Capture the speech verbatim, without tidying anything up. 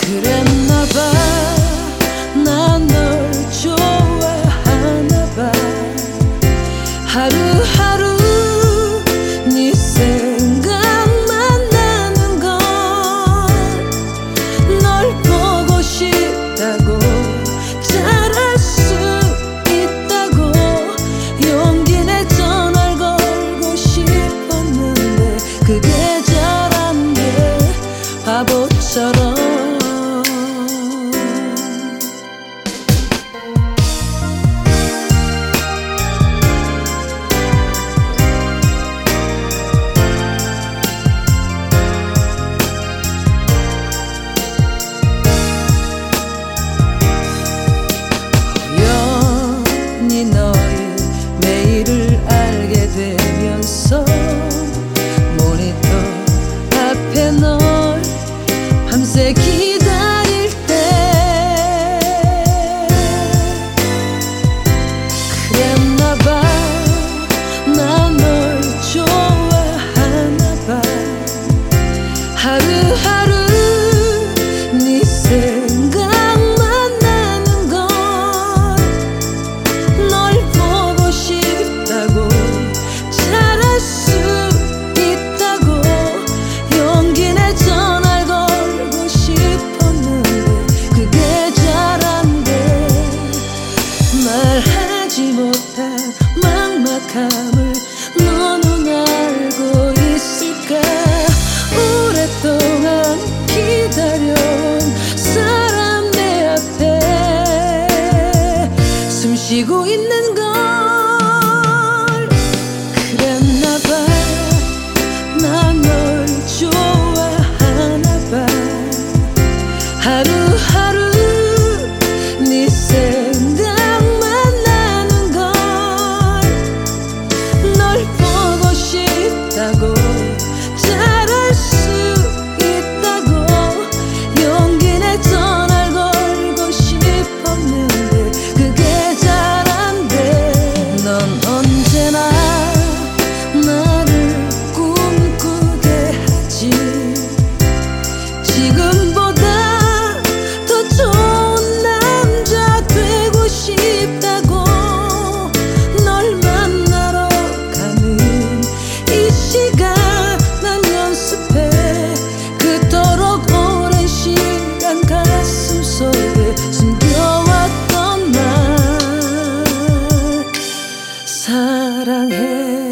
그랬나봐. 난 널 좋아하나봐. 하루하루 네 생각만 나는 걸. 널 보고 싶다고, 잘할 수 있다고 용기 내서 날 걸고 싶었는데 그게 잘 안 돼, 바보처럼. 널 밤새 기다릴 때 그랬나봐. 난 널 좋아하나봐. 하루하루 네 생각만 나는 걸. 널 보고 싶다고, 잘할 수 있다고 용기 내서 날 걸고 싶었는데 그게 잘 안 돼. 말하지 못한 막막함을 너는 알고 있을까. 오랫동안 기다려온 사람 내 앞에 숨 쉬고 있는 걸. 그랬나봐. 난 널 좋아하나봐. 하루하루 네 생각만 나는 걸. 널 보고 싶다고, 잘할 수 있다고 용기 내서 날 걸고 싶었는데 그게 잘 안 돼. 넌 언제나 나를 꿈꾸게 하지. 지금보다 더 좋은 남자 되고 싶다고. 널 만나러 가는 이 시간 난 연습해. 그토록 오랜 시간 가슴 속에 숨겨왔던 날 사랑해.